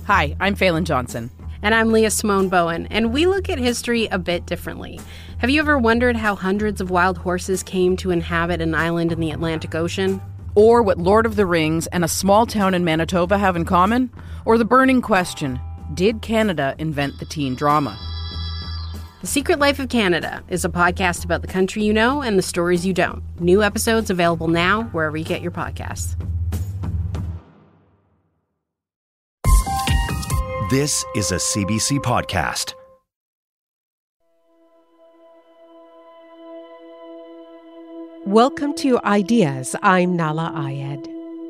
Hi, I'm Phelan Johnson. And I'm Leah Simone Bowen, and we look at history a bit differently. Have you ever wondered how hundreds of wild horses came to inhabit an island in the Atlantic Ocean? Or what Lord of the Rings and a small town in Manitoba have in common? Or the burning question, did Canada invent the teen drama? The Secret Life of Canada is a podcast about the country you know and the stories you don't. New episodes available now wherever you get your podcasts. This is a CBC podcast. Welcome to Ideas. I'm Nala Ayed.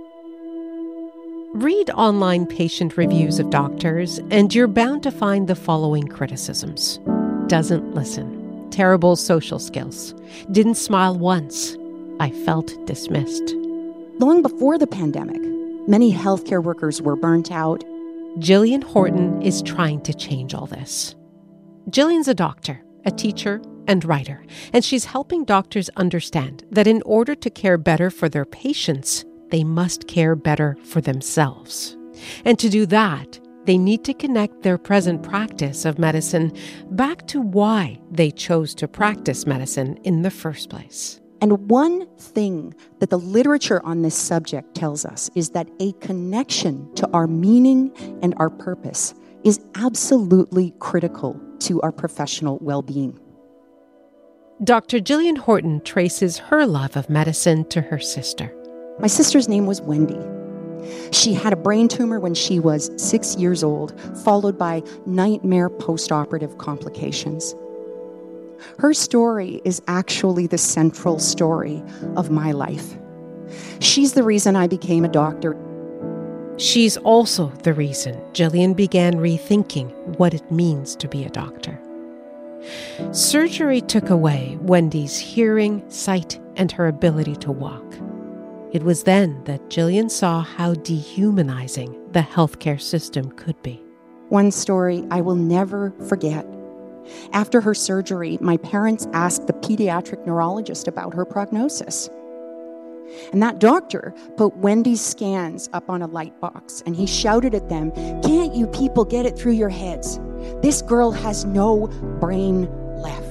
Read online patient reviews of doctors, and you're bound to find the following criticisms. Doesn't listen. Terrible social skills. Didn't smile once. I felt dismissed. Long before the pandemic, many healthcare workers were burnt out. Gillian Horton is trying to change all this. Gillian's a doctor, a teacher, and writer, and she's helping doctors understand that in order to care better for their patients, they must care better for themselves. And to do that, they need to connect their present practice of medicine back to why they chose to practice medicine in the first place. And one thing that the literature on this subject tells us is that a connection to our meaning and our purpose is absolutely critical to our professional well-being. Dr. Gillian Horton traces her love of medicine to her sister. My sister's name was Wendy. She had a brain tumor when she was 6 years old, followed by nightmare post-operative complications. Her story is actually the central story of my life. She's the reason I became a doctor. She's also the reason Gillian began rethinking what it means to be a doctor. Surgery took away Wendy's hearing, sight, and her ability to walk. It was then that Gillian saw how dehumanizing the healthcare system could be. One story I will never forget. After her surgery, my parents asked the pediatric neurologist about her prognosis. And that doctor put Wendy's scans up on a light box, and he shouted at them, "Can't you people get it through your heads? This girl has no brain left."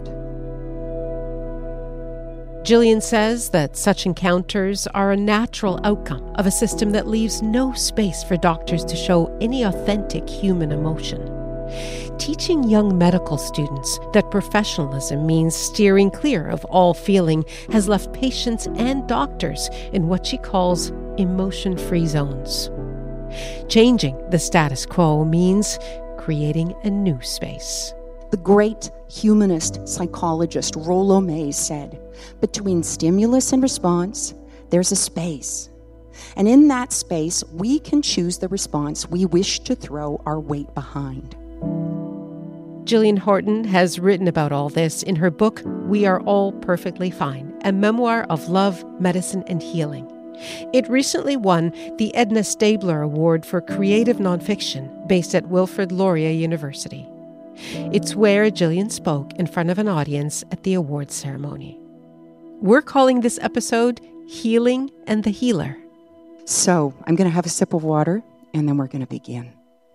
Gillian says that such encounters are a natural outcome of a system that leaves no space for doctors to show any authentic human emotion. Teaching young medical students that professionalism means steering clear of all feeling has left patients and doctors in what she calls emotion-free zones. Changing the status quo means creating a new space. The great humanist psychologist Rollo May said, "Between stimulus and response, there's a space. And in that space, we can choose the response we wish to throw our weight behind." Gillian Horton has written about all this in her book, We Are All Perfectly Fine, a memoir of love, medicine, and healing. It recently won the Edna Stabler Award for Creative Nonfiction, based at Wilfrid Laurier University. It's where Gillian spoke in front of an audience at the awards ceremony. We're calling this episode Healing and the Healer. So I'm going to have a sip of water, and then we're going to begin.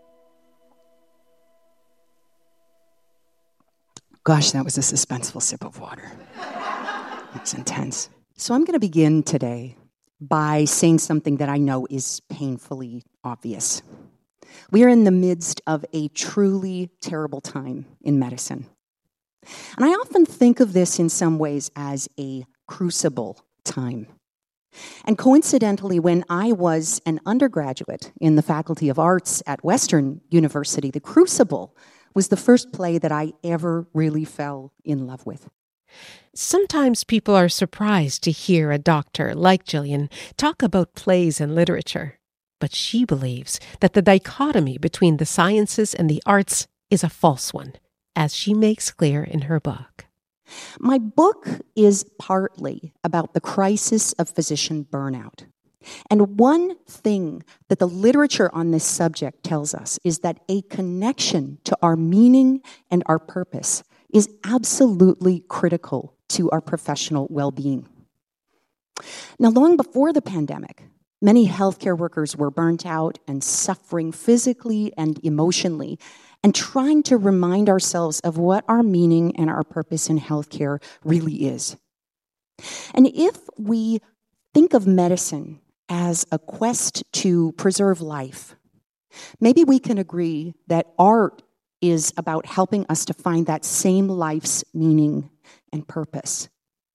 Gosh, that was a suspenseful sip of water. That's intense. So I'm going to begin today by saying something that I know is painfully obvious. We are in the midst of a truly terrible time in medicine. And I often think of this in some ways as a crucible time. And coincidentally, when I was an undergraduate in the Faculty of Arts at Western University, The Crucible was the first play that I ever really fell in love with. Sometimes people are surprised to hear a doctor like Gillian talk about plays and literature. But she believes that the dichotomy between the sciences and the arts is a false one, as she makes clear in her book. My book is partly about the crisis of physician burnout. And one thing that the literature on this subject tells us is that a connection to our meaning and our purpose is absolutely critical to our professional well-being. Now, long before the pandemic, Many healthcare workers were burnt out and suffering physically and emotionally, and trying to remind ourselves of what our meaning and our purpose in healthcare really is. And if we think of medicine as a quest to preserve life, maybe we can agree that art is about helping us to find that same life's meaning and purpose.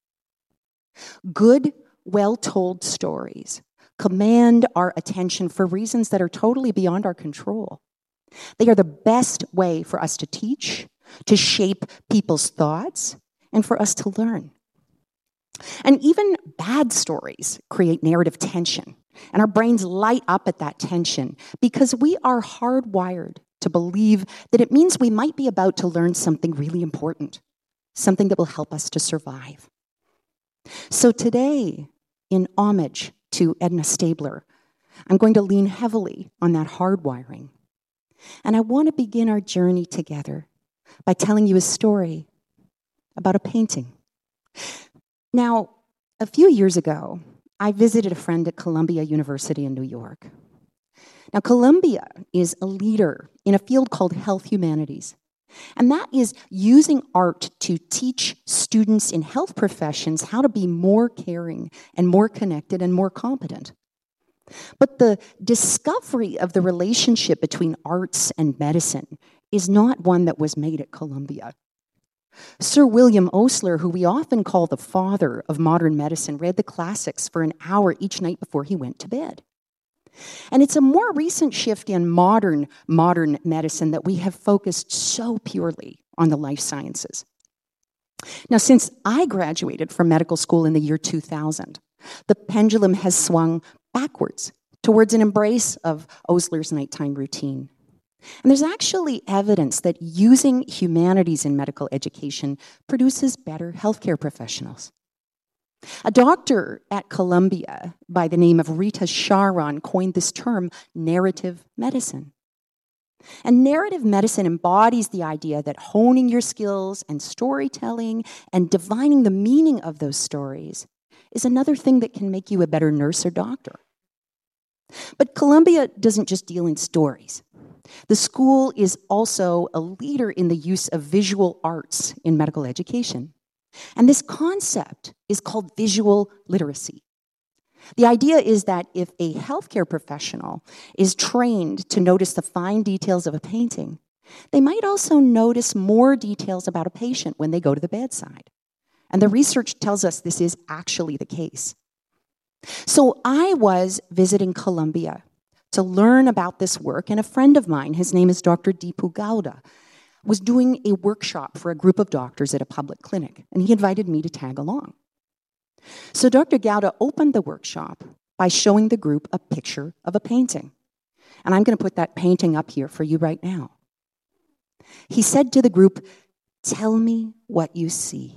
Good, well-told stories command our attention for reasons that are totally beyond our control. They are the best way for us to teach, to shape people's thoughts, and for us to learn. And even bad stories create narrative tension, and our brains light up at that tension because we are hardwired to believe that it means we might be about to learn something really important, something that will help us to survive. So today, in homage to Edna Stabler, I'm going to lean heavily on that hardwiring. And I want to begin our journey together by telling you a story about a painting. Now, a few years ago, I visited a friend at Columbia University in New York. Now, Columbia is a leader in a field called health humanities. And that is using art to teach students in health professions how to be more caring and more connected and more competent. But the discovery of the relationship between arts and medicine is not one that was made at Columbia. Sir William Osler, who we often call the father of modern medicine, read the classics for an hour each night before he went to bed. And it's a more recent shift in modern medicine that we have focused so purely on the life sciences. Now, since I graduated from medical school in the year 2000, the pendulum has swung backwards towards an embrace of Osler's nighttime routine. And there's actually evidence that using humanities in medical education produces better healthcare professionals. A doctor at Columbia by the name of Rita Charon coined this term narrative medicine. And narrative medicine embodies the idea that honing your skills and storytelling and divining the meaning of those stories is another thing that can make you a better nurse or doctor. But Columbia doesn't just deal in stories. The school is also a leader in the use of visual arts in medical education. And this concept is called visual literacy. The idea is that if a healthcare professional is trained to notice the fine details of a painting, they might also notice more details about a patient when they go to the bedside. And the research tells us this is actually the case. So I was visiting Columbia to learn about this work, and a friend of mine, his name is Dr. Deepu Gowda, was doing a workshop for a group of doctors at a public clinic, and he invited me to tag along. So Dr. Gowda opened the workshop by showing the group a picture of a painting. And I'm going to put that painting up here for you right now. He said to the group, "Tell me what you see."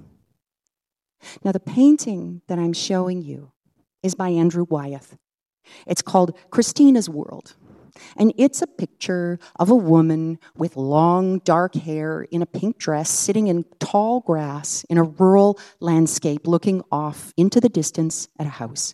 Now, the painting that I'm showing you is by Andrew Wyeth. It's called Christina's World. And it's a picture of a woman with long, dark hair in a pink dress sitting in tall grass in a rural landscape looking off into the distance at a house.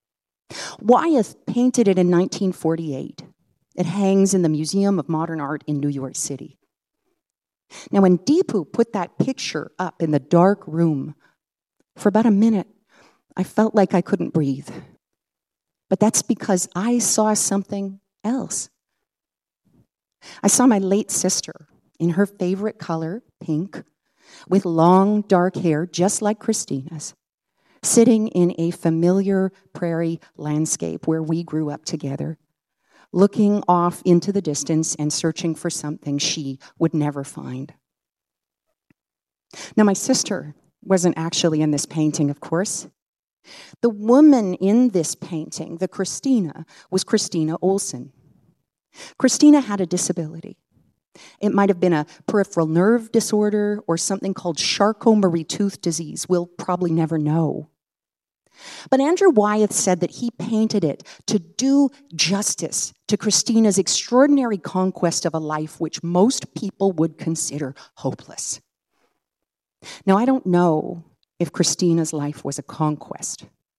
Wyeth painted it in 1948. It hangs in the Museum of Modern Art in New York City. Now, when Deepu put that picture up in the dark room, for about a minute, I felt like I couldn't breathe. But that's because I saw something else. I saw my late sister in her favorite color, pink, with long dark hair just like Christina's, sitting in a familiar prairie landscape where we grew up together, looking off into the distance and searching for something she would never find. Now, my sister wasn't actually in this painting, of course. The woman in this painting, the Christina, was Christina Olson. Christina had a disability. It might have been a peripheral nerve disorder or something called Charcot-Marie-Tooth disease. We'll probably never know. But Andrew Wyeth said that he painted it to do justice to Christina's extraordinary conquest of a life which most people would consider hopeless. Now, I don't know if Christina's life was a conquest,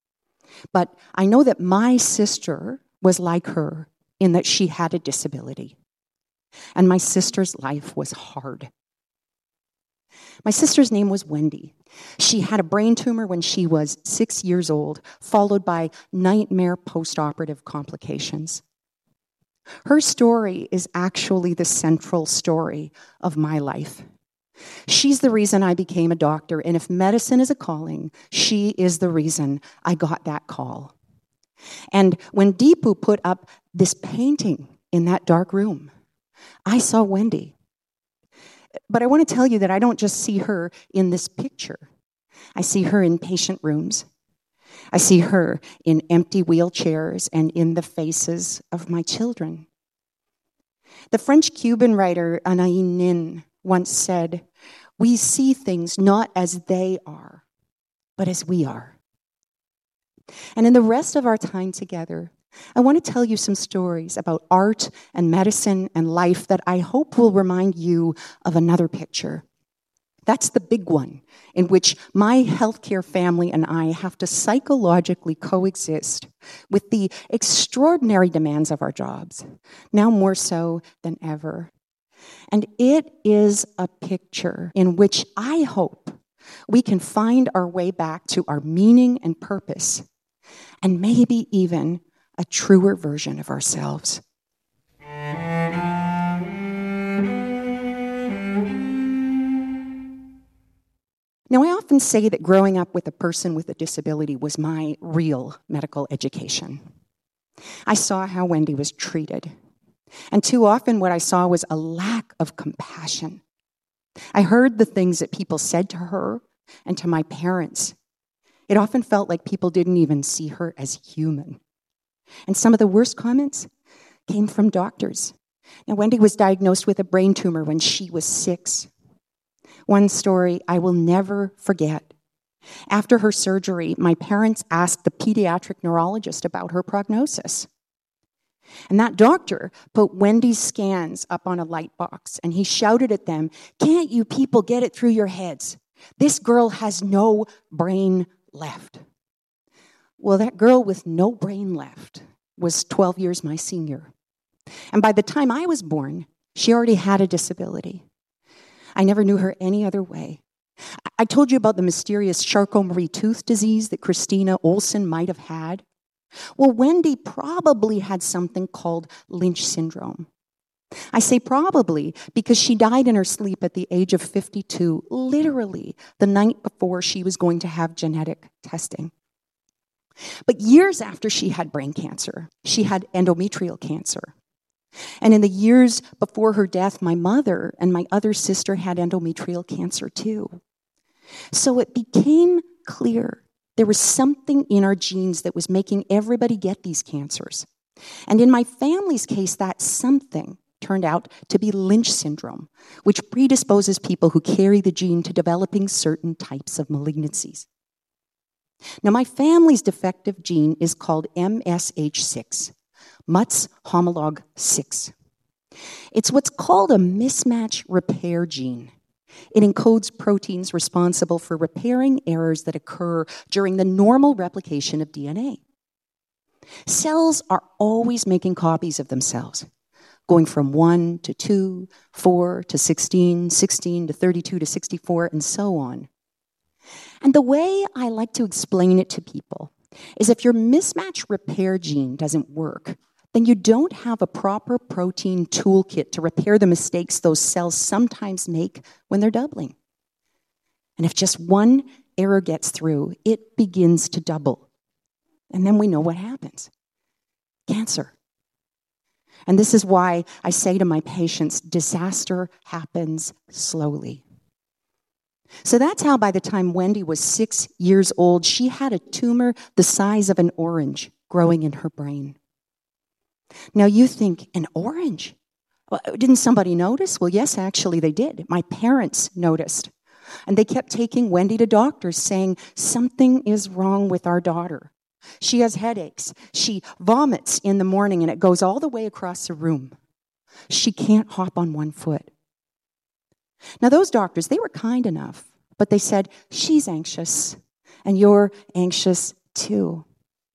But I know that my sister was like her in that she had a disability. And my sister's life was hard. My sister's name was Wendy. She had a brain tumor when she was 6 years old, followed by nightmare postoperative complications. Her story is actually the central story of my life. She's the reason I became a doctor, and if medicine is a calling, she is the reason I got that call. And when Deepu put up this painting in that dark room, I saw Wendy. But I want to tell you that I don't just see her in this picture. I see her in patient rooms. I see her in empty wheelchairs and in the faces of my children. The French-Cuban writer Anaïs Nin once said, "We see things not as they are, but as we are." And in the rest of our time together, I want to tell you some stories about art and medicine and life that I hope will remind you of another picture. That's the big one, in which my healthcare family and I have to psychologically coexist with the extraordinary demands of our jobs, now more so than ever. And it is a picture in which I hope we can find our way back to our meaning and purpose, and maybe even a truer version of ourselves. Now, I often say that growing up with a person with a disability was my real medical education. I saw how Wendy was treated. And too often what I saw was a lack of compassion. I heard the things that people said to her and to my parents. It often felt like people didn't even see her as human. And some of the worst comments came from doctors. Now, Wendy was diagnosed with a brain tumor when she was 6. One story I will never forget. After her surgery, my parents asked the pediatric neurologist about her prognosis. And that doctor put Wendy's scans up on a light box, and he shouted at them, "Can't you people get it through your heads? This girl has no brain left." Well, that girl with no brain left was 12 years my senior. And by the time I was born, she already had a disability. I never knew her any other way. I told you about the mysterious Charcot-Marie tooth disease that Christina Olsen might have had. Well, Wendy probably had something called Lynch syndrome. I say probably because she died in her sleep at the age of 52, literally the night before she was going to have genetic testing. But years after she had brain cancer, she had endometrial cancer. And in the years before her death, my mother and my other sister had endometrial cancer too. So it became clear there was something in our genes that was making everybody get these cancers. And in my family's case, that something turned out to be Lynch syndrome, which predisposes people who carry the gene to developing certain types of malignancies. Now, my family's defective gene is called MSH6, Mutz homolog 6. It's what's called a mismatch repair gene. It encodes proteins responsible for repairing errors that occur during the normal replication of DNA. Cells are always making copies of themselves, going from 1 to 2, 4 to 16, 16 to 32 to 64, and so on. And the way I like to explain it to people is if your mismatch repair gene doesn't work, then you don't have a proper protein toolkit to repair the mistakes those cells sometimes make when they're doubling. And if just one error gets through, it begins to double. And then we know what happens. Cancer. And this is why I say to my patients, disaster happens slowly. So that's how by the time Wendy was 6 years old, she had a tumor the size of an orange growing in her brain. Now you think, an orange? Well, didn't somebody notice? Well, yes, actually they did. My parents noticed. And they kept taking Wendy to doctors saying, something is wrong with our daughter. She has headaches. She vomits in the morning and it goes all the way across the room. She can't hop on one foot. Now those doctors, they were kind enough, but they said, she's anxious and you're anxious too.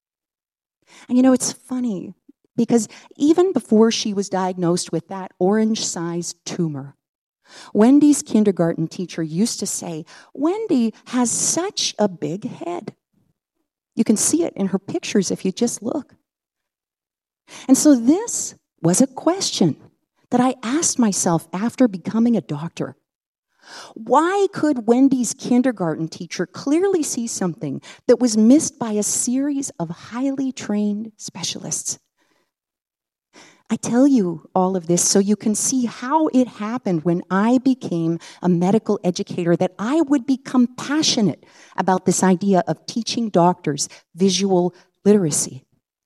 And it's funny because even before she was diagnosed with that orange-sized tumor, Wendy's kindergarten teacher used to say, "Wendy has such a big head." You can see it in her pictures if you just look. And so this was a question that I asked myself after becoming a doctor. Why could Wendy's kindergarten teacher clearly see something that was missed by a series of highly trained specialists? I tell you all of this so you can see how it happened when I became a medical educator, that I would become passionate about this idea of teaching doctors visual literacy.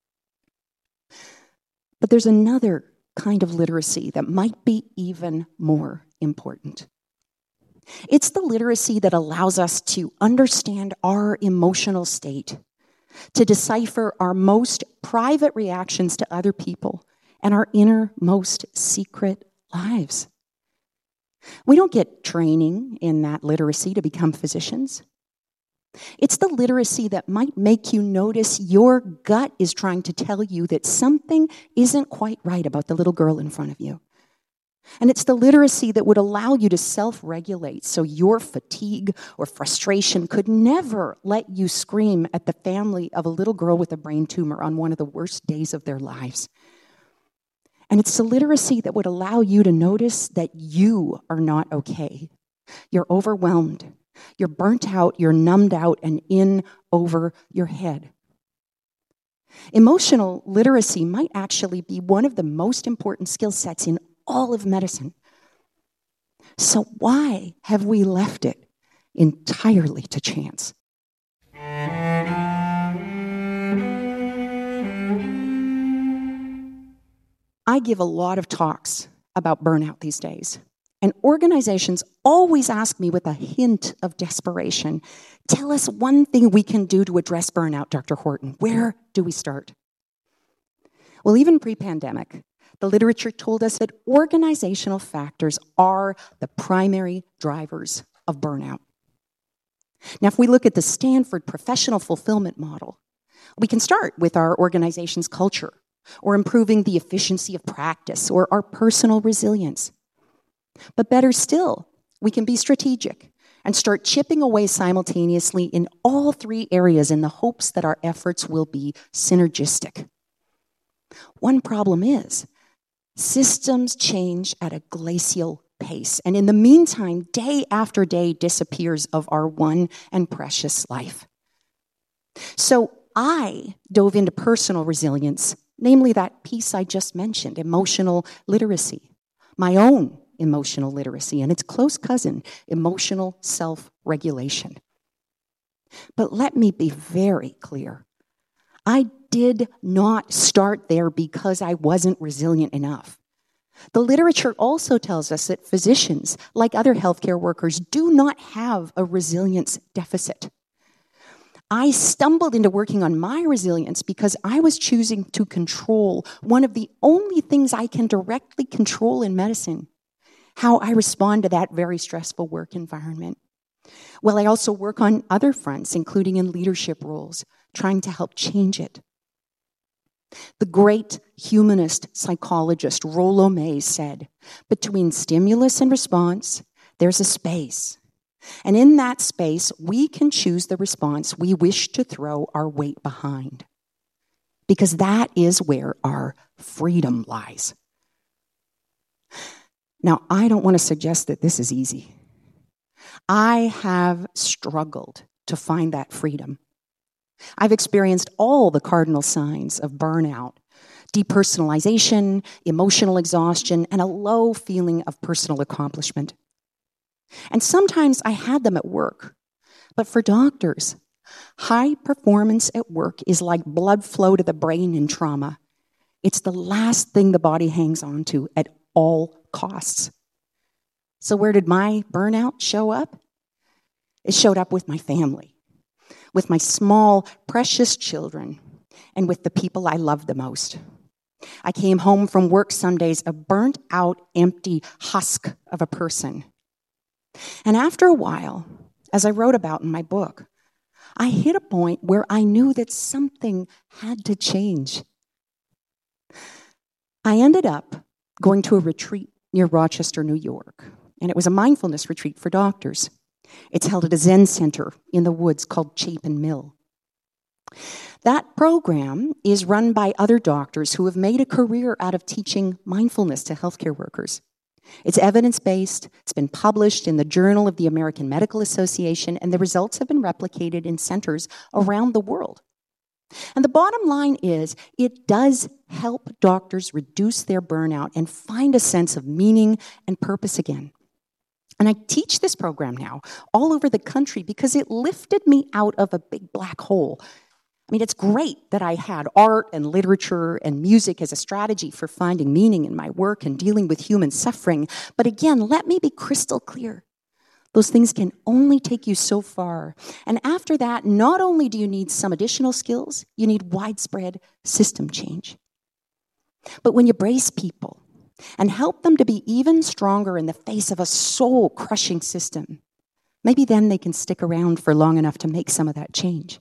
But there's another kind of literacy that might be even more important. It's the literacy that allows us to understand our emotional state, to decipher our most private reactions to other people, and our innermost secret lives. We don't get training in that literacy to become physicians. It's the literacy that might make you notice your gut is trying to tell you that something isn't quite right about the little girl in front of you. And it's the literacy that would allow you to self-regulate so your fatigue or frustration could never let you scream at the family of a little girl with a brain tumor on one of the worst days of their lives. And it's the literacy that would allow you to notice that you are not okay. You're overwhelmed. You're burnt out. You're numbed out and in over your head. Emotional literacy might actually be one of the most important skill sets in all of medicine. So why have we left it entirely to chance? I give a lot of talks about burnout these days, and organizations always ask me with a hint of desperation, "Tell us one thing we can do to address burnout, Dr. Horton. Where do we start?" Well, even pre-pandemic, the literature told us that organizational factors are the primary drivers of burnout. Now, if we look at the Stanford professional fulfillment model, we can start with our organization's culture, or improving the efficiency of practice, or our personal resilience. But better still, we can be strategic and start chipping away simultaneously in all three areas in the hopes that our efforts will be synergistic. One problem is, systems change at a glacial pace, and in the meantime, day after day disappears of our one and precious life. So I dove into personal resilience, namely that piece I just mentioned, emotional literacy, my own emotional literacy, and its close cousin, emotional self-regulation. But let me be very clear. I did not start there because I wasn't resilient enough. The literature also tells us that physicians, like other healthcare workers, do not have a resilience deficit. I stumbled into working on my resilience because I was choosing to control one of the only things I can directly control in medicine, how I respond to that very stressful work environment. Well, I also work on other fronts, including in leadership roles, trying to help change it. The great humanist psychologist Rollo May said, "Between stimulus and response, there's a space. And in that space, we can choose the response we wish to throw our weight behind. Because that is where our freedom lies." Now, I don't want to suggest that this is easy. I have struggled to find that freedom. I've experienced all the cardinal signs of burnout: depersonalization, emotional exhaustion, and a low feeling of personal accomplishment. And sometimes I had them at work. But for doctors, high performance at work is like blood flow to the brain in trauma. It's the last thing the body hangs on to at all costs. So where did my burnout show up? It showed up with my family, with my small, precious children, and with the people I loved the most. I came home from work some days a burnt out, empty husk of a person. And after a while, as I wrote about in my book, I hit a point where I knew that something had to change. I ended up going to a retreat near Rochester, New York, and it was a mindfulness retreat for doctors. It's held at a Zen center in the woods called Chapin Mill. That program is run by other doctors who have made a career out of teaching mindfulness to healthcare workers. It's evidence-based, it's been published in the Journal of the American Medical Association, and the results have been replicated in centers around the world. And the bottom line is, it does help doctors reduce their burnout and find a sense of meaning and purpose again. And I teach this program now all over the country because it lifted me out of a big black hole. I mean, it's great that I had art and literature and music as a strategy for finding meaning in my work and dealing with human suffering. But again, let me be crystal clear. Those things can only take you so far. And after that, not only do you need some additional skills, you need widespread system change. But when you brace people and help them to be even stronger in the face of a soul-crushing system, maybe then they can stick around for long enough to make some of that change.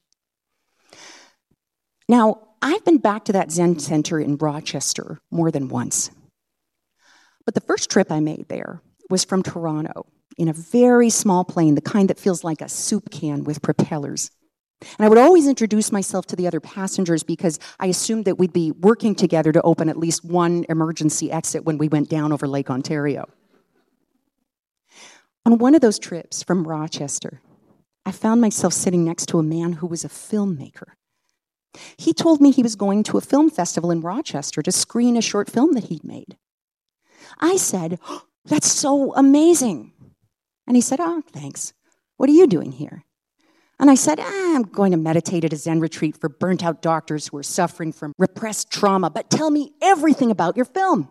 Now, I've been back to that Zen center in Rochester more than once. But the first trip I made there was from Toronto in a very small plane, the kind that feels like a soup can with propellers. And I would always introduce myself to the other passengers because I assumed that we'd be working together to open at least one emergency exit when we went down over Lake Ontario. On one of those trips from Rochester, I found myself sitting next to a man who was a filmmaker. He told me he was going to a film festival in Rochester to screen a short film that he'd made. I said, "Oh, that's so amazing." And he said, "Oh, thanks. What are you doing here?" And I said, "I'm going to meditate at a Zen retreat for burnt-out doctors who are suffering from repressed trauma, but tell me everything about your film."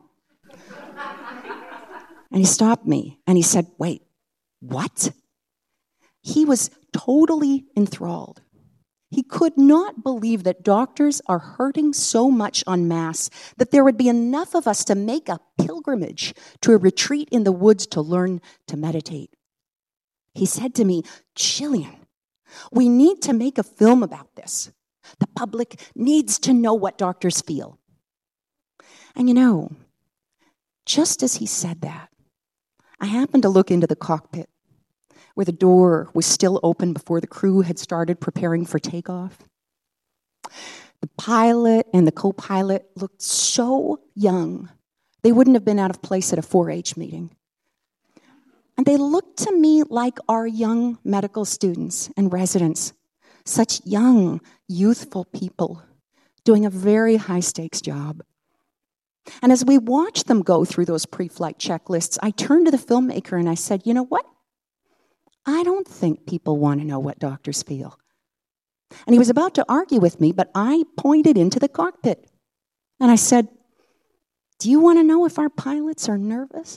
And he stopped me, and he said, "Wait, what?" He was totally enthralled. He could not believe that doctors are hurting so much en masse that there would be enough of us to make a pilgrimage to a retreat in the woods to learn to meditate. He said to me, "Gillian, we need to make a film about this. The public needs to know what doctors feel." And you know, just as he said that, I happened to look into the cockpit where the door was still open before the crew had started preparing for takeoff. The pilot and the co-pilot looked so young, they wouldn't have been out of place at a 4-H meeting. And they looked to me like our young medical students and residents, such young, youthful people doing a very high-stakes job. And as we watched them go through those pre-flight checklists, I turned to the filmmaker and I said, "You know what? I don't think people want to know what doctors feel." And he was about to argue with me, but I pointed into the cockpit. And I said, "Do you want to know if our pilots are nervous?"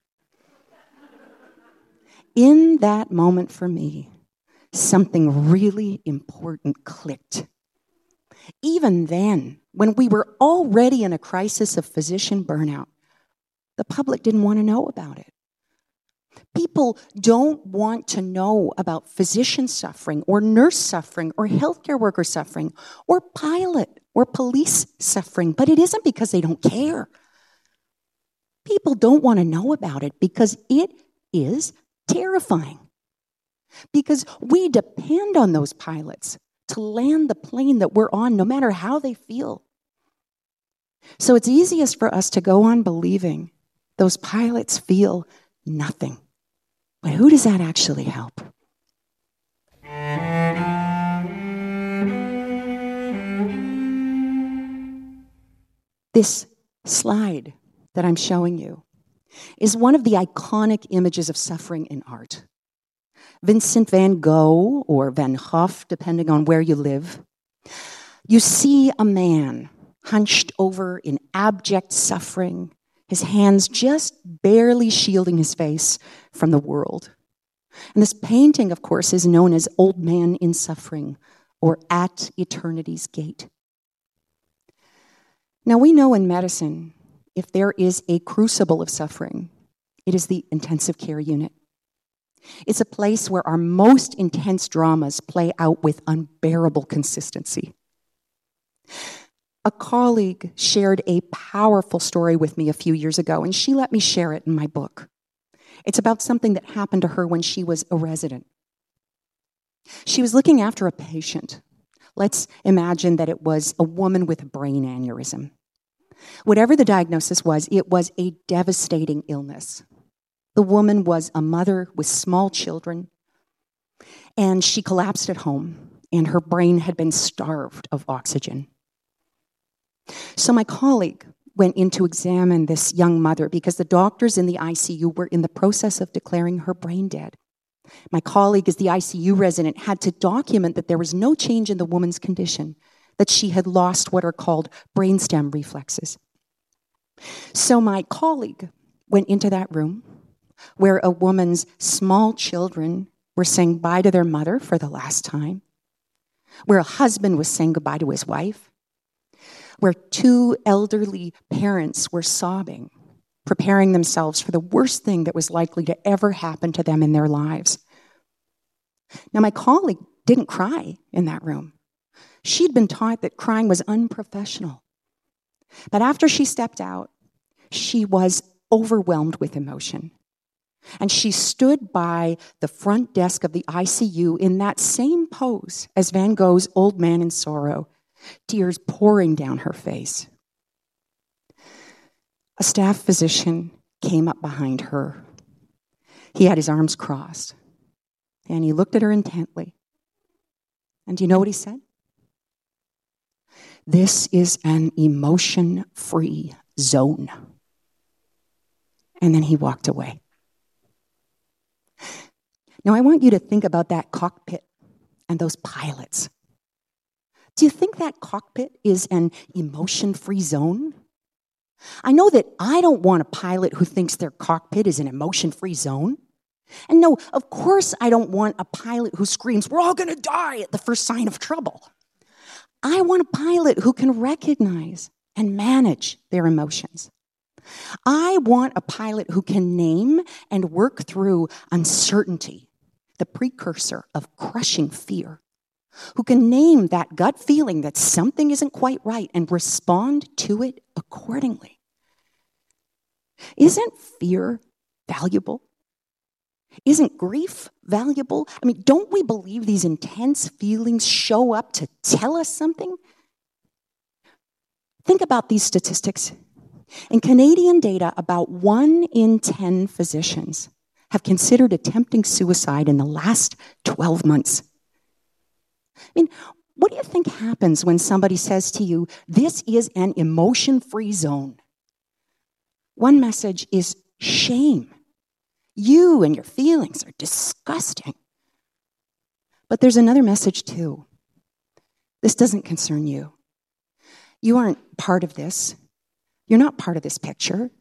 In that moment for me, something really important clicked. Even then, when we were already in a crisis of physician burnout, the public didn't want to know about it. People don't want to know about physician suffering or nurse suffering or healthcare worker suffering or pilot or police suffering, but it isn't because they don't care. People don't want to know about it because it is terrifying. Because we depend on those pilots to land the plane that we're on, no matter how they feel. So it's easiest for us to go on believing those pilots feel nothing. But who does that actually help? This slide that I'm showing you is one of the iconic images of suffering in art. Vincent van Gogh, or Van Gogh, depending on where you live. You see a man hunched over in abject suffering, his hands just barely shielding his face from the world. And this painting, of course, is known as Old Man in Suffering, or At Eternity's Gate. Now, we know in medicine, if there is a crucible of suffering, it is the intensive care unit. It's a place where our most intense dramas play out with unbearable consistency. A colleague shared a powerful story with me a few years ago, and she let me share it in my book. It's about something that happened to her when she was a resident. She was looking after a patient. Let's imagine that it was a woman with a brain aneurysm. Whatever the diagnosis was, it was a devastating illness. The woman was a mother with small children, and she collapsed at home, and her brain had been starved of oxygen. So my colleague went in to examine this young mother because the doctors in the ICU were in the process of declaring her brain dead. My colleague, as the ICU resident, had to document that there was no change in the woman's condition, that she had lost what are called brainstem reflexes. So my colleague went into that room where a woman's small children were saying bye to their mother for the last time, where a husband was saying goodbye to his wife, where two elderly parents were sobbing, preparing themselves for the worst thing that was likely to ever happen to them in their lives. Now, my colleague didn't cry in that room. She'd been taught that crying was unprofessional. But after she stepped out, she was overwhelmed with emotion. And she stood by the front desk of the ICU in that same pose as Van Gogh's Old Man in Sorrow, tears pouring down her face. A staff physician came up behind her. He had his arms crossed, and he looked at her intently. And do you know what he said? "This is an emotion-free zone." And then he walked away. Now, I want you to think about that cockpit and those pilots. Do you think that cockpit is an emotion-free zone? I know that I don't want a pilot who thinks their cockpit is an emotion-free zone. And no, of course I don't want a pilot who screams, "We're all going to die," at the first sign of trouble. I want a pilot who can recognize and manage their emotions. I want a pilot who can name and work through uncertainty, the precursor of crushing fear, who can name that gut feeling that something isn't quite right and respond to it accordingly. Isn't fear valuable? Isn't grief valuable? I mean, don't we believe these intense feelings show up to tell us something? Think about these statistics. In Canadian data, about 1 in 10 physicians have considered attempting suicide in the last 12 months. I mean, what do you think happens when somebody says to you, "This is an emotion-free zone"? One message is shame. You and your feelings are disgusting. But there's another message too. This doesn't concern you. You aren't part of this. You're not part of this picture.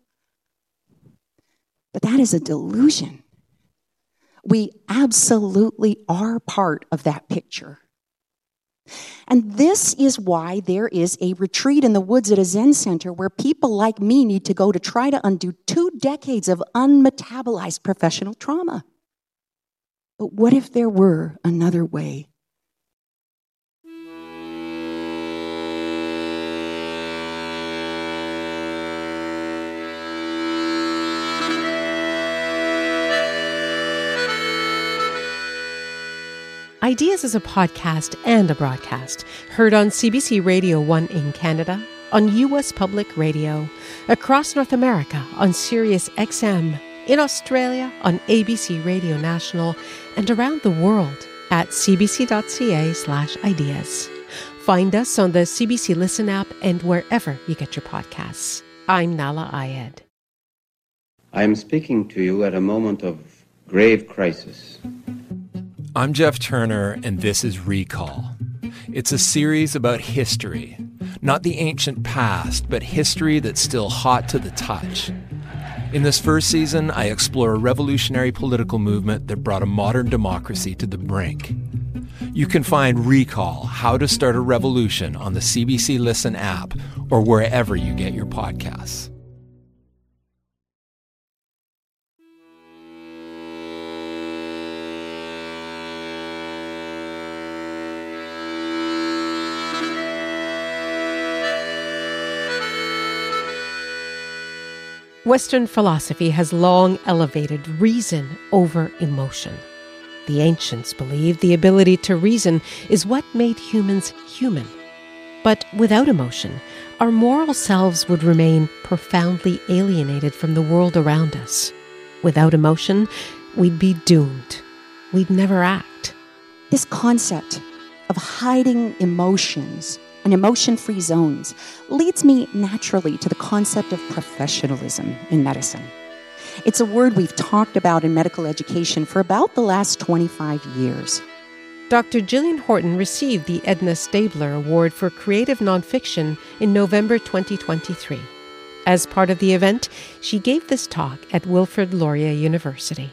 But that is a delusion. We absolutely are part of that picture. And this is why there is a retreat in the woods at a Zen center where people like me need to go to try to undo 2 decades of unmetabolized professional trauma. But what if there were another way? Ideas is a podcast and a broadcast, heard on CBC Radio 1 in Canada, on US Public Radio, across North America on Sirius XM, in Australia on ABC Radio National, and around the world at cbc.ca/ideas. Find us on the CBC Listen app and wherever you get your podcasts. I'm Nala Ayed. I am speaking to you at a moment of grave crisis. I'm Jeff Turner, and this is Recall. It's a series about history. Not the ancient past, but history that's still hot to the touch. In this first season, I explore a revolutionary political movement that brought a modern democracy to the brink. You can find Recall, How to Start a Revolution, on the CBC Listen app or wherever you get your podcasts. Western philosophy has long elevated reason over emotion. The ancients believed the ability to reason is what made humans human. But without emotion, our moral selves would remain profoundly alienated from the world around us. Without emotion, we'd be doomed. We'd never act. This concept of hiding emotions and emotion-free zones leads me naturally to the concept of professionalism in medicine. It's a word we've talked about in medical education for about the last 25 years. Dr. Gillian Horton received the Edna Stabler Award for Creative Nonfiction in November 2023. As part of the event, she gave this talk at Wilfrid Laurier University.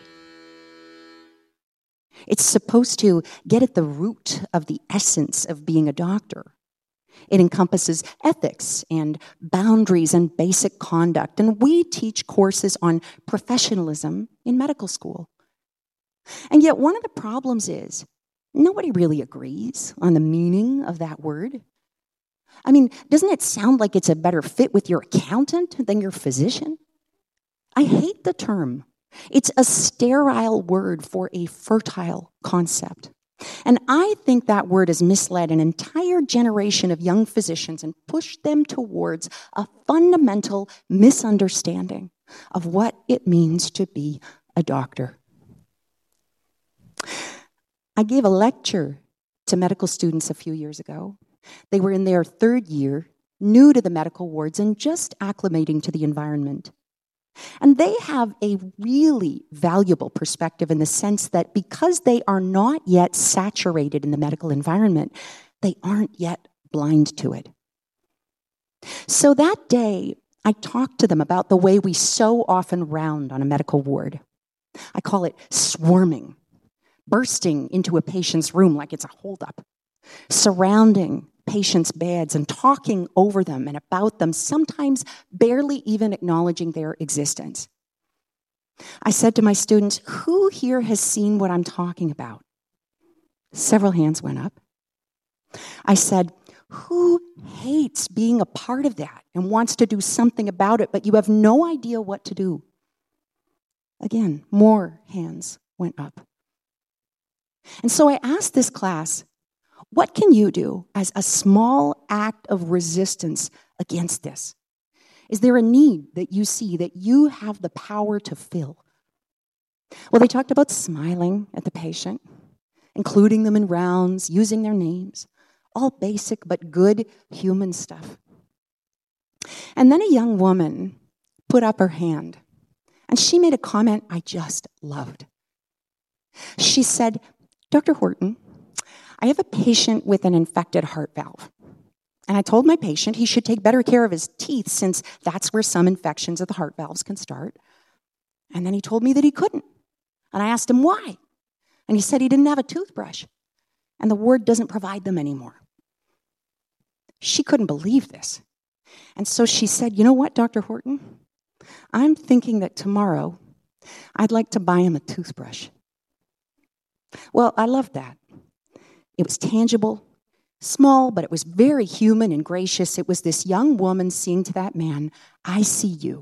It's supposed to get at the root of the essence of being a doctor. It encompasses ethics and boundaries and basic conduct, and we teach courses on professionalism in medical school. And yet one of the problems is nobody really agrees on the meaning of that word. I mean, doesn't it sound like it's a better fit with your accountant than your physician? I hate the term. It's a sterile word for a fertile concept. And I think that word has misled an entire generation of young physicians and pushed them towards a fundamental misunderstanding of what it means to be a doctor. I gave a lecture to medical students a few years ago. They were in their third year, new to the medical wards, and just acclimating to the environment. And they have a really valuable perspective in the sense that because they are not yet saturated in the medical environment, they aren't yet blind to it. So that day, I talked to them about the way we so often round on a medical ward. I call it swarming, bursting into a patient's room like it's a holdup, surrounding patients' beds and talking over them and about them, sometimes barely even acknowledging their existence. I said to my students, who here has seen what I'm talking about? Several hands went up. I said, who hates being a part of that and wants to do something about it, but you have no idea what to do? Again, more hands went up. And so I asked this class, what can you do as a small act of resistance against this? Is there a need that you see that you have the power to fill? Well, they talked about smiling at the patient, including them in rounds, using their names, all basic but good human stuff. And then a young woman put up her hand, and she made a comment I just loved. She said, Dr. Horton, I have a patient with an infected heart valve. And I told my patient he should take better care of his teeth since that's where some infections of the heart valves can start. And then he told me that he couldn't. And I asked him why. And he said he didn't have a toothbrush. And the ward doesn't provide them anymore. She couldn't believe this. And so she said, you know what, Dr. Horton? I'm thinking that tomorrow I'd like to buy him a toothbrush. Well, I loved that. It was tangible, small, but it was very human and gracious. It was this young woman saying to that man, I see you.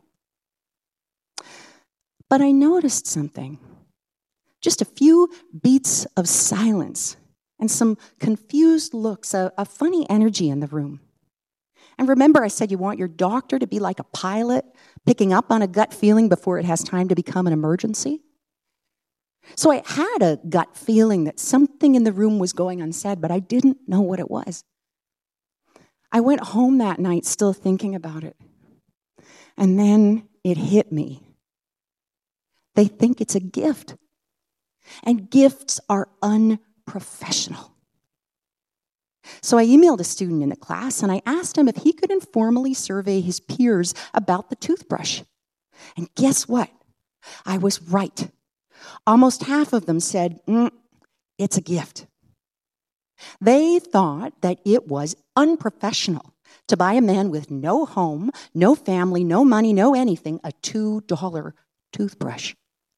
But I noticed something. Just a few beats of silence and some confused looks, a funny energy in the room. And remember, I said you want your doctor to be like a pilot, picking up on a gut feeling before it has time to become an emergency? So I had a gut feeling that something in the room was going unsaid, but I didn't know what it was. I went home that night still thinking about it. And then it hit me. They think it's a gift. And gifts are unprofessional. So I emailed a student in the class and I asked him if he could informally survey his peers about the toothbrush. And guess what? I was right. Almost half of them said, it's a gift. They thought that it was unprofessional to buy a man with no home, no family, no money, no anything, a $2 toothbrush.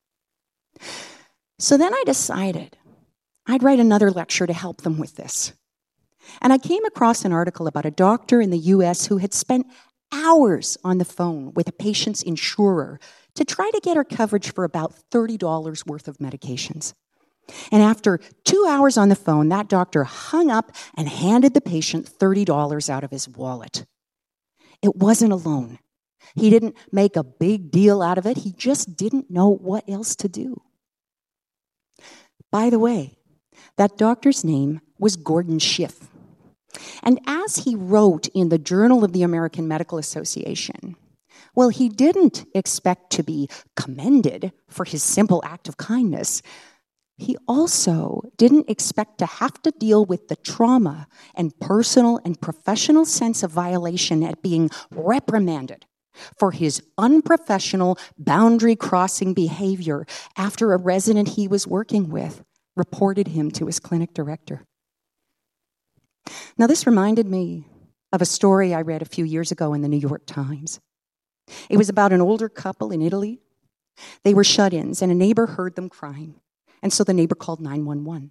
So then I decided I'd write another lecture to help them with this. And I came across an article about a doctor in the U.S. who had spent hours on the phone with a patient's insurer to try to get her coverage for about $30 worth of medications. And after 2 hours on the phone, that doctor hung up and handed the patient $30 out of his wallet. It wasn't a loan. He didn't make a big deal out of it. He just didn't know what else to do. By the way, that doctor's name was Gordon Schiff. And as he wrote in the Journal of the American Medical Association, well, he didn't expect to be commended for his simple act of kindness. He also didn't expect to have to deal with the trauma and personal and professional sense of violation at being reprimanded for his unprofessional, boundary-crossing behavior after a resident he was working with reported him to his clinic director. Now, this reminded me of a story I read a few years ago in the New York Times. It was about an older couple in Italy. They were shut-ins, and a neighbor heard them crying, and so the neighbor called 911.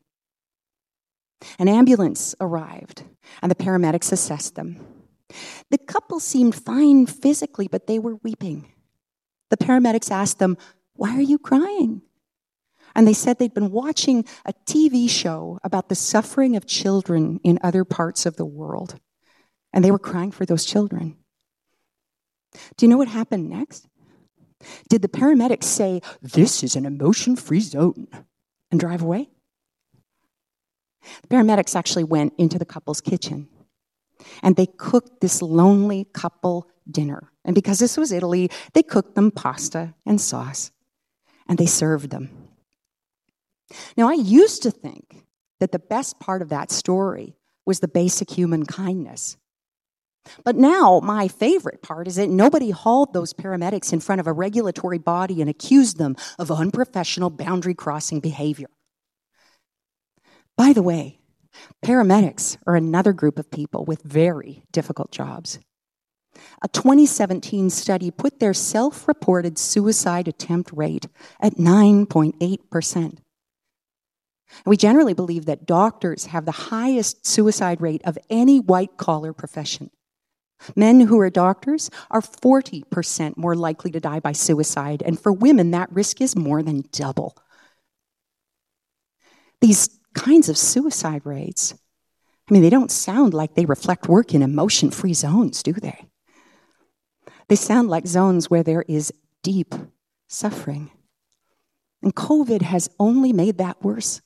An ambulance arrived, and the paramedics assessed them. The couple seemed fine physically, but they were weeping. The paramedics asked them, "Why are you crying?" And they said they'd been watching a TV show about the suffering of children in other parts of the world. And they were crying for those children. Do you know what happened next? Did the paramedics say, "This is an emotion-free zone," and drive away? The paramedics actually went into the couple's kitchen. And they cooked this lonely couple dinner. And because this was Italy, they cooked them pasta and sauce. And they served them. Now, I used to think that the best part of that story was the basic human kindness. But now, my favorite part is that nobody hauled those paramedics in front of a regulatory body and accused them of unprofessional boundary-crossing behavior. By the way, paramedics are another group of people with very difficult jobs. A 2017 study put their self-reported suicide attempt rate at 9.8%. We generally believe that doctors have the highest suicide rate of any white-collar profession. Men who are doctors are 40% more likely to die by suicide, and for women, that risk is more than double. These kinds of suicide rates, they don't sound like they reflect work in emotion-free zones, do they? They sound like zones where there is deep suffering. And COVID has only made that worse.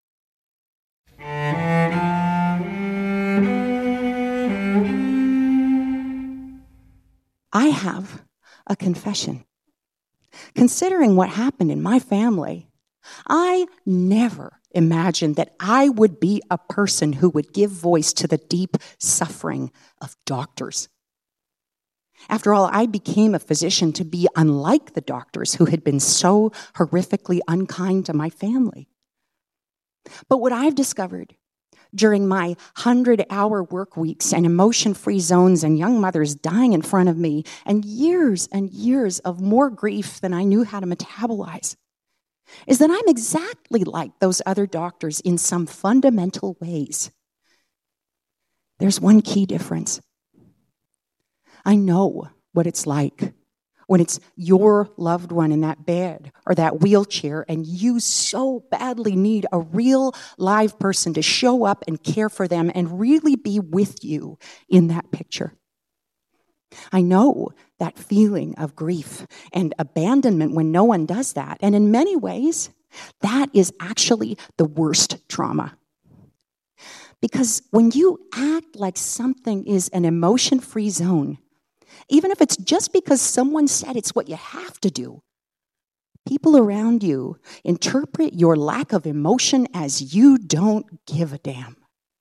I have a confession. Considering what happened in my family, I never imagined that I would be a person who would give voice to the deep suffering of doctors. After all, I became a physician to be unlike the doctors who had been so horrifically unkind to my family. But what I've discovered during my 100-hour work weeks and emotion-free zones and young mothers dying in front of me and years of more grief than I knew how to metabolize is that I'm exactly like those other doctors in some fundamental ways. There's one key difference. I know what it's like when it's your loved one in that bed or that wheelchair and you so badly need a real live person to show up and care for them and really be with you in that picture. I know that feeling of grief and abandonment when no one does that. And in many ways, that is actually the worst trauma. Because when you act like something is an emotion-free zone, even if it's just because someone said it's what you have to do, people around you interpret your lack of emotion as you don't give a damn.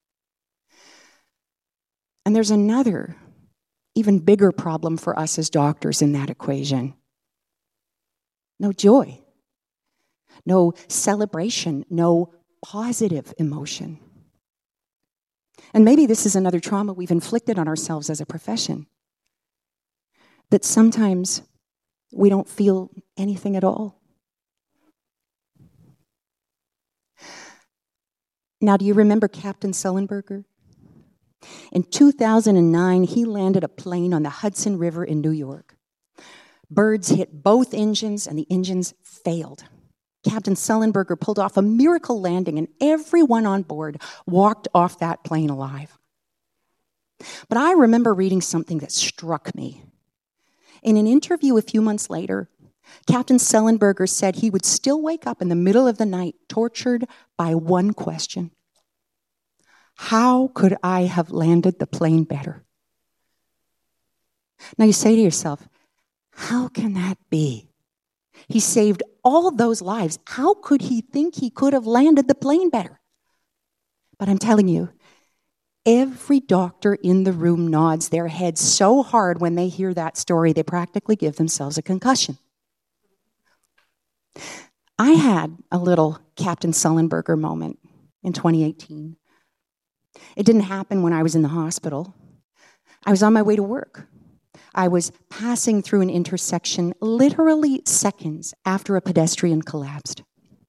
And there's another, even bigger problem for us as doctors in that equation. No joy, no celebration, no positive emotion. And maybe this is another trauma we've inflicted on ourselves as a profession. That sometimes we don't feel anything at all. Now, do you remember Captain Sullenberger? In 2009, he landed a plane on the Hudson River in New York. Birds hit both engines, and the engines failed. Captain Sullenberger pulled off a miracle landing, and everyone on board walked off that plane alive. But I remember reading something that struck me. In an interview a few months later, Captain Sullenberger said he would still wake up in the middle of the night tortured by one question. How could I have landed the plane better? Now you say to yourself, how can that be? He saved all those lives. How could he think he could have landed the plane better? But I'm telling you, every doctor in the room nods their heads so hard when they hear that story, they practically give themselves a concussion. I had a little Captain Sullenberger moment in 2018. It didn't happen when I was in the hospital. I was on my way to work. I was passing through an intersection literally seconds after a pedestrian collapsed.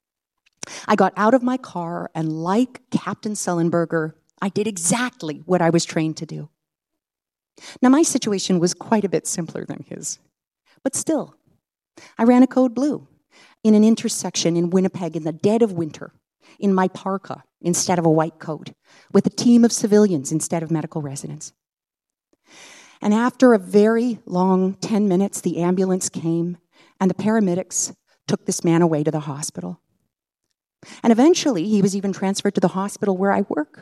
I got out of my car, and like Captain Sullenberger, I did exactly what I was trained to do. Now, my situation was quite a bit simpler than his. But still, I ran a code blue in an intersection in Winnipeg in the dead of winter, in my parka instead of a white coat, with a team of civilians instead of medical residents. And after a very long 10 minutes, the ambulance came, and the paramedics took this man away to the hospital. And eventually, he was even transferred to the hospital where I work.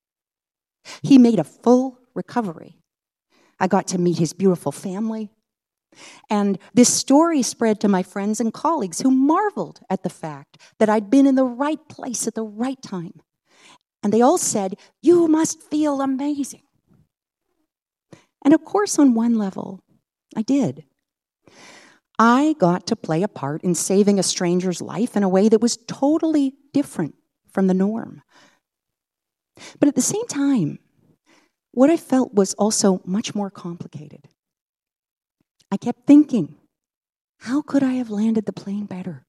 He made a full recovery. I got to meet his beautiful family. And this story spread to my friends and colleagues who marveled at the fact that I'd been in the right place at the right time. And they all said, "You must feel amazing." And of course, on one level, I did. I got to play a part in saving a stranger's life in a way that was totally different from the norm. But at the same time, what I felt was also much more complicated. I kept thinking, how could I have landed the plane better?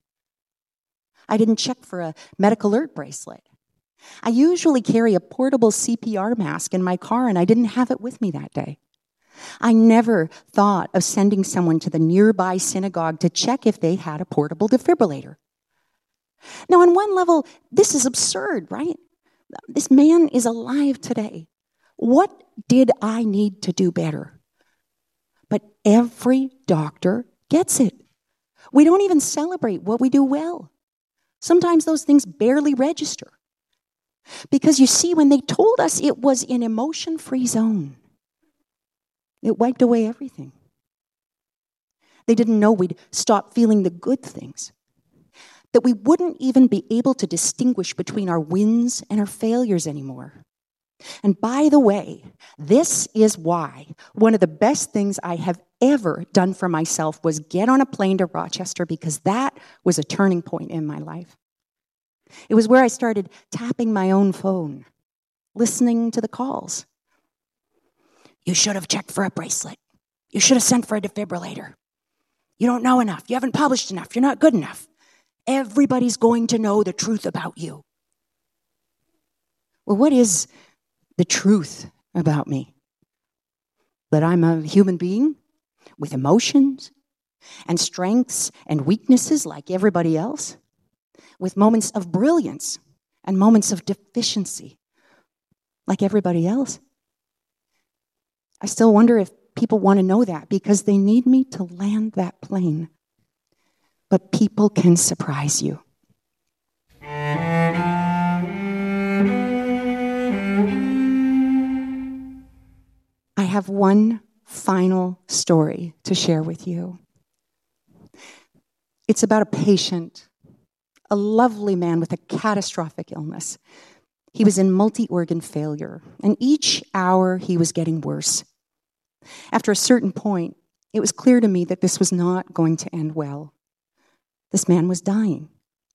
I didn't check for a medical alert bracelet. I usually carry a portable CPR mask in my car, and I didn't have it with me that day. I never thought of sending someone to the nearby synagogue to check if they had a portable defibrillator. Now, on one level, this is absurd, right? This man is alive today. What did I need to do better? But every doctor gets it. We don't even celebrate what we do well. Sometimes those things barely register. Because you see, when they told us it was an emotion-free zone, it wiped away everything. They didn't know we'd stop feeling the good things, that we wouldn't even be able to distinguish between our wins and our failures anymore. And by the way, this is why one of the best things I have ever done for myself was get on a plane to Rochester, because that was a turning point in my life. It was where I started tapping my own phone, listening to the calls. You should have checked for a bracelet. You should have sent for a defibrillator. You don't know enough. You haven't published enough. You're not good enough. Everybody's going to know the truth about you. Well, what is the truth about me? That I'm a human being with emotions and strengths and weaknesses like everybody else, with moments of brilliance and moments of deficiency like everybody else. I still wonder if people want to know that, because they need me to land that plane. But people can surprise you. I have one final story to share with you. It's about a patient, a lovely man with a catastrophic illness. He was in multi-organ failure, and each hour he was getting worse. After a certain point, it was clear to me that this was not going to end well. This man was dying.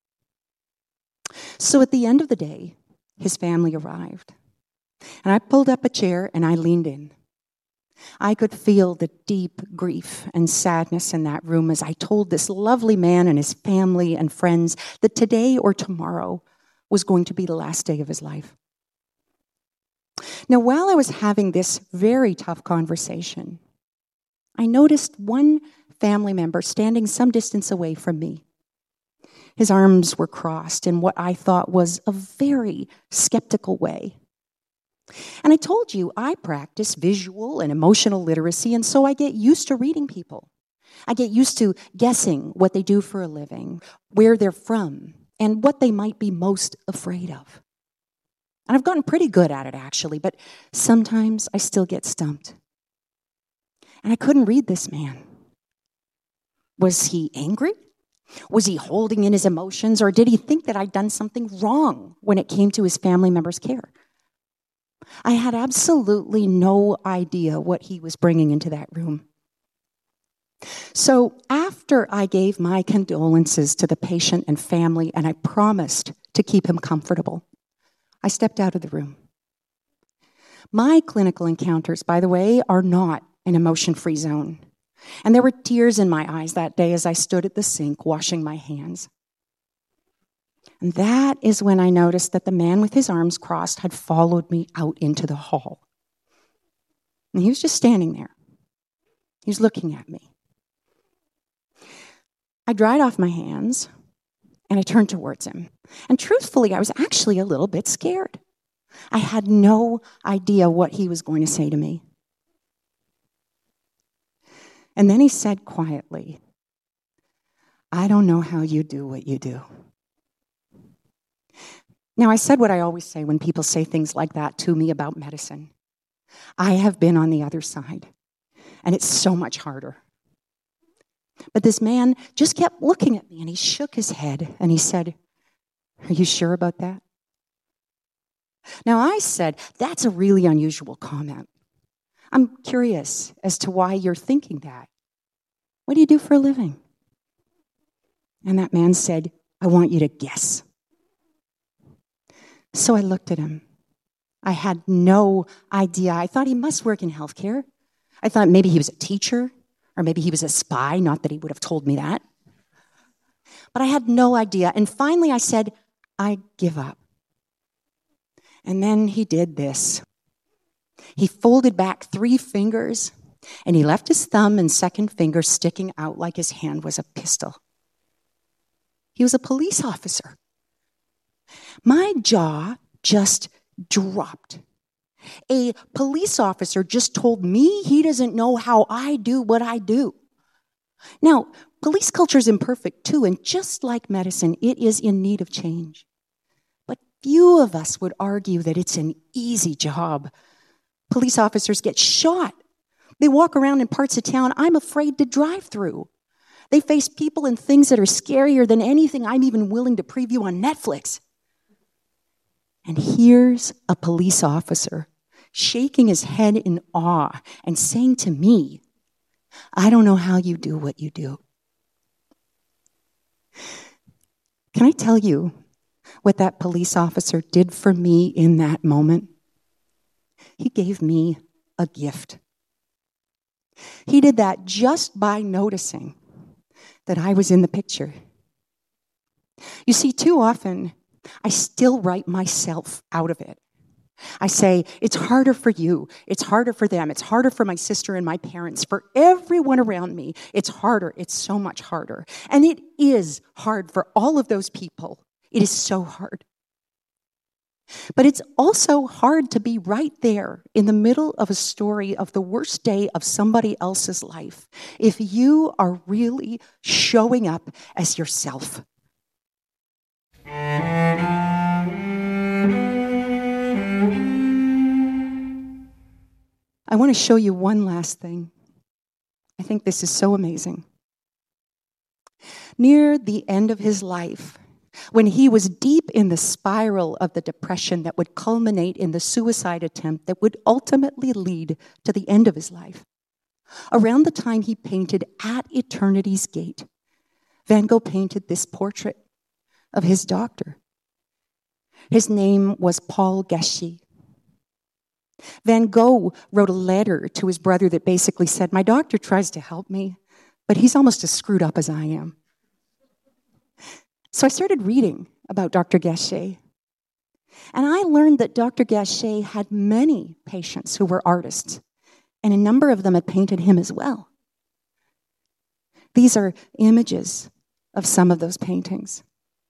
So at the end of the day, his family arrived. And I pulled up a chair and I leaned in. I could feel the deep grief and sadness in that room as I told this lovely man and his family and friends that today or tomorrow was going to be the last day of his life. Now, while I was having this very tough conversation, I noticed one family member standing some distance away from me. His arms were crossed in what I thought was a very skeptical way. And I told you I practice visual and emotional literacy, and so I get used to reading people. I get used to guessing what they do for a living, where they're from, and what they might be most afraid of. And I've gotten pretty good at it, actually, but sometimes I still get stumped. And I couldn't read this man. Was he angry? Was he holding in his emotions, or did he think that I'd done something wrong when it came to his family member's care? I had absolutely no idea what he was bringing into that room. So after I gave my condolences to the patient and family, and I promised to keep him comfortable, I stepped out of the room. My clinical encounters, by the way, are not an emotion-free zone. And there were tears in my eyes that day as I stood at the sink washing my hands. And that is when I noticed that the man with his arms crossed had followed me out into the hall. And he was just standing there. He was looking at me. I dried off my hands and I turned towards him. And truthfully, I was actually a little bit scared. I had no idea what he was going to say to me. And then he said quietly, "I don't know how you do what you do." Now, I said what I always say when people say things like that to me about medicine. I have been on the other side, and it's so much harder. But this man just kept looking at me, and he shook his head, and he said, "Are you sure about that?" Now, I said, "That's a really unusual comment. I'm curious as to why you're thinking that. What do you do for a living?" And that man said, "I want you to guess." So I looked at him. I had no idea. I thought he must work in healthcare. I thought maybe he was a teacher, or maybe he was a spy, not that he would have told me that. But I had no idea. And finally I said, "I give up." And then he did this. He folded back 3 fingers, and he left his thumb and second finger sticking out like his hand was a pistol. He was a police officer. My jaw just dropped. A police officer just told me he doesn't know how I do what I do. Now, police culture is imperfect too, and just like medicine, it is in need of change. But few of us would argue that it's an easy job. Police officers get shot. They walk around in parts of town I'm afraid to drive through. They face people and things that are scarier than anything I'm even willing to preview on Netflix. And here's a police officer shaking his head in awe and saying to me, "I don't know how you do what you do." Can I tell you what that police officer did for me in that moment? He gave me a gift. He did that just by noticing that I was in the picture. You see, too often, I still write myself out of it. I say, it's harder for you, it's harder for them, it's harder for my sister and my parents, for everyone around me. It's harder, it's so much harder. And it is hard for all of those people. It is so hard. But it's also hard to be right there in the middle of a story of the worst day of somebody else's life if you are really showing up as yourself. I want to show you one last thing. I think this is so amazing. Near the end of his life, when he was deep in the spiral of the depression that would culminate in the suicide attempt that would ultimately lead to the end of his life, around the time he painted At Eternity's Gate, Van Gogh painted this portrait of his doctor. His name was Paul Gachet. Van Gogh wrote a letter to his brother that basically said, "My doctor tries to help me, but he's almost as screwed up as I am." So I started reading about Dr. Gachet. And I learned that Dr. Gachet had many patients who were artists, and a number of them had painted him as well. These are images of some of those paintings.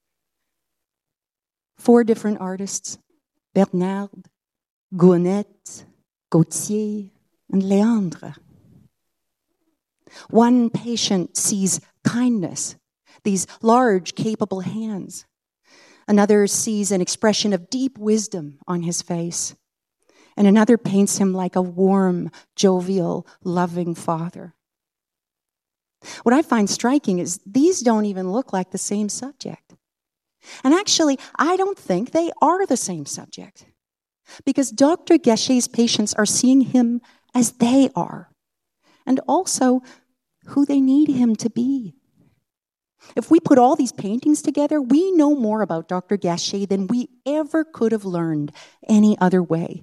4 different artists, Bernard, Gounette, Gautier, and Leandre. One patient sees kindness, these large, capable hands. Another sees an expression of deep wisdom on his face. And another paints him like a warm, jovial, loving father. What I find striking is these don't even look like the same subject. And actually, I don't think they are the same subject. Because Dr. Gachet's patients are seeing him as they are. And also who they need him to be. If we put all these paintings together, we know more about Dr. Gachet than we ever could have learned any other way.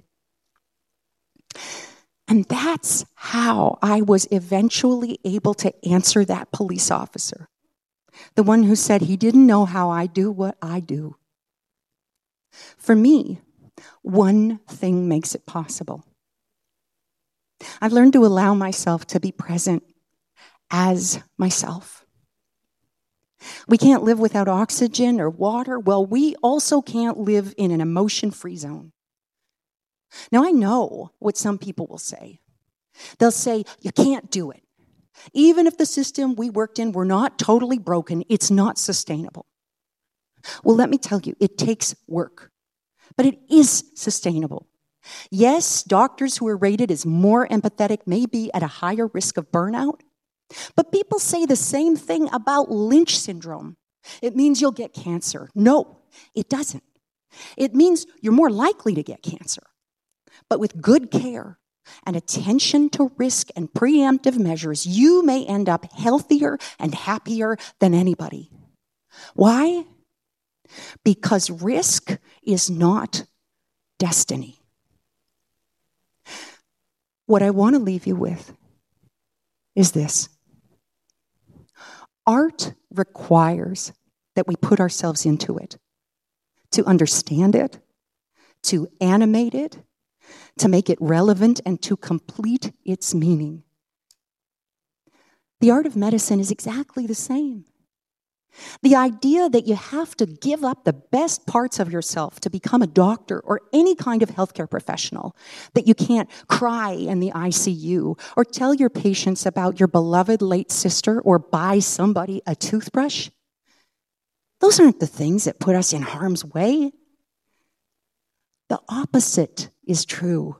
And that's how I was eventually able to answer that police officer. The one who said he didn't know how I do what I do. For me, one thing makes it possible. I've learned to allow myself to be present as myself. We can't live without oxygen or water. Well, we also can't live in an emotion-free zone. Now, I know what some people will say. They'll say, you can't do it. Even if the system we worked in were not totally broken, it's not sustainable. Well, let me tell you, it takes work, but it is sustainable. Yes, doctors who are rated as more empathetic may be at a higher risk of burnout, but people say the same thing about Lynch syndrome. It means you'll get cancer. No, it doesn't. It means you're more likely to get cancer. But with good care and attention to risk and preemptive measures, you may end up healthier and happier than anybody. Why? Because risk is not destiny. What I want to leave you with is this. Art requires that we put ourselves into it, to understand it, to animate it, to make it relevant, and to complete its meaning. The art of medicine is exactly the same. The idea that you have to give up the best parts of yourself to become a doctor or any kind of healthcare professional, that you can't cry in the ICU or tell your patients about your beloved late sister or buy somebody a toothbrush, those aren't the things that put us in harm's way. The opposite is true.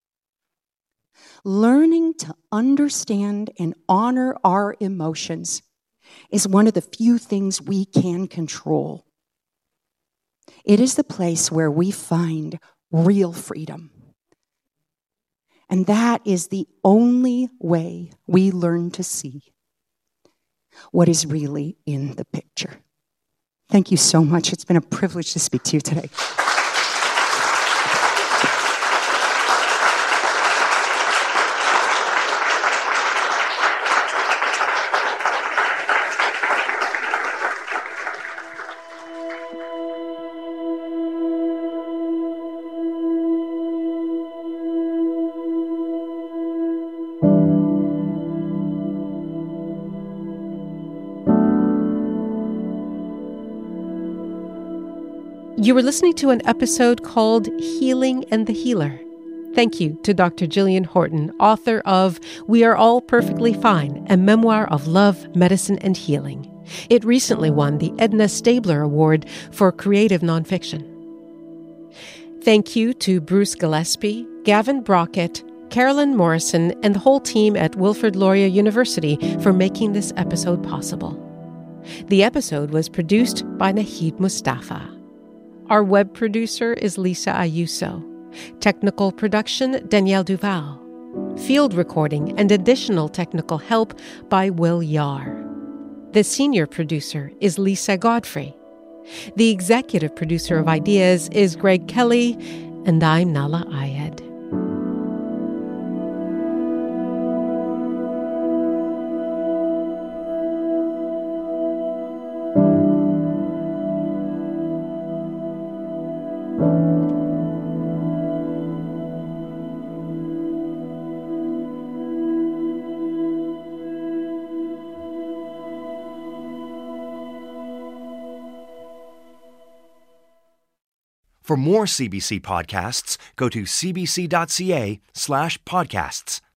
Learning to understand and honor our emotions is one of the few things we can control. It is the place where we find real freedom. And that is the only way we learn to see what is really in the picture. Thank you so much. It's been a privilege to speak to you today. You were listening to an episode called Healing and the Healer. Thank you to Dr. Gillian Horton, author of We Are All Perfectly Fine, a memoir of love, medicine, and healing. It recently won the Edna Stabler Award for creative nonfiction. Thank you to Bruce Gillespie, Gavin Brockett, Carolyn Morrison, and the whole team at Wilfrid Laurier University for making this episode possible. The episode was produced by Nahid Mustafa. Our web producer is Lisa Ayuso. Technical production, Danielle Duval. Field recording and additional technical help by Will Yar. The senior producer is Lisa Godfrey. The executive producer of Ideas is Greg Kelly, and I'm Nala Ayed. Thank you. For more CBC podcasts, go to cbc.ca/podcasts.